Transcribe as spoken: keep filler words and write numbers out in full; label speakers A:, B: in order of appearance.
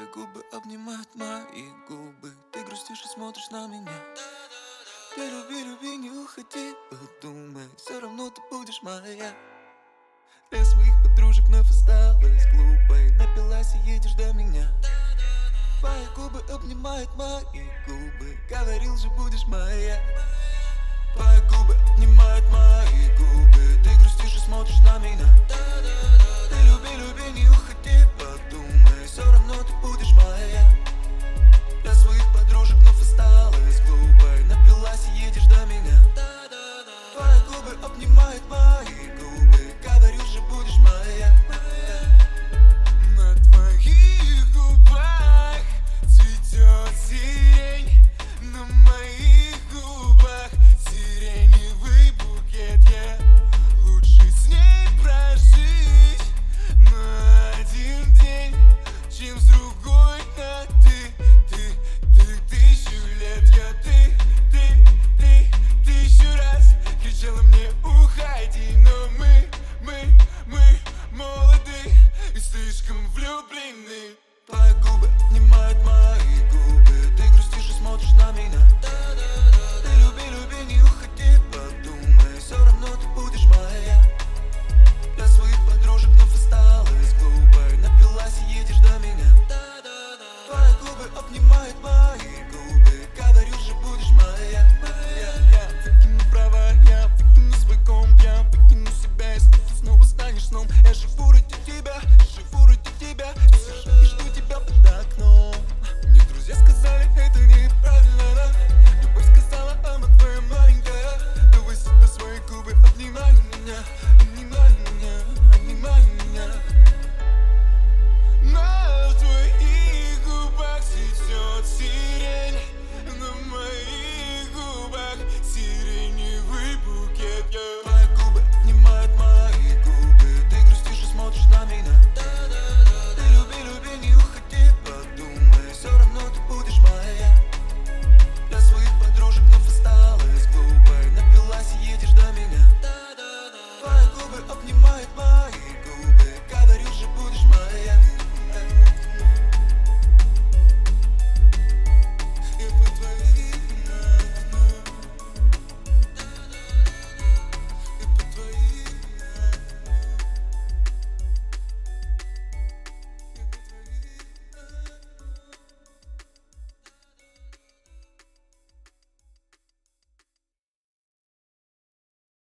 A: губы обнимают мои губы. Ты грустишь и смотришь на меня. Ты люби, люби, не уходи, подумай, все равно ты будешь моя. Для своих подружек вновь осталась глупой. Напилась и едешь до меня. Твои губы обнимают мои губы. Говорил же, будешь моя. Твои губы обнимают мои губы. Ты грустишь и смотришь на меня. Ты люби, люби, не уходи, подумай, все равно ты будешь моя. Для своих подружек вновь осталась глупой. Напилась и едешь до меня. Твои губы обнимают мои губы. Говорю же, будешь моя. На твоих губах цветет сирень. На моих губах сиреневый букет. Я лучше с ней прожить на один день, чем с другой на ты. Ты, ты, тысячу лет. Я ты, ты, ты, тысячу раз кричала мне уходи. Но мы, мы, мы молоды и слишком влюблены. Твои губы обнимают мои губы. Ты грустишь и смотришь на меня. Ты люби, люби, не уходи, подумай, все равно ты будешь моя. Для своих подружек вновь осталась глупой. Напилась и едешь до меня. Твои губы обнимают мои губы. Говорю же, будешь моя. Я выкину права, я выкину свой комп. Я выкину себя, если ты снова станешь сном. Я живу ради тебя, живу ради тебя. Я сижу и жду тебя под окном. Мне друзья сказали, это неправильно, да? Любовь сказала, она твоя маленькая. Давай сюда свои губы, обнимай меня. Обнимай меня, обнимай меня. На твоих губах цветет сирень. На моих губах сиреневый букет. Твои губы обнимают мои губы. Ты грустишь и смотришь на меня.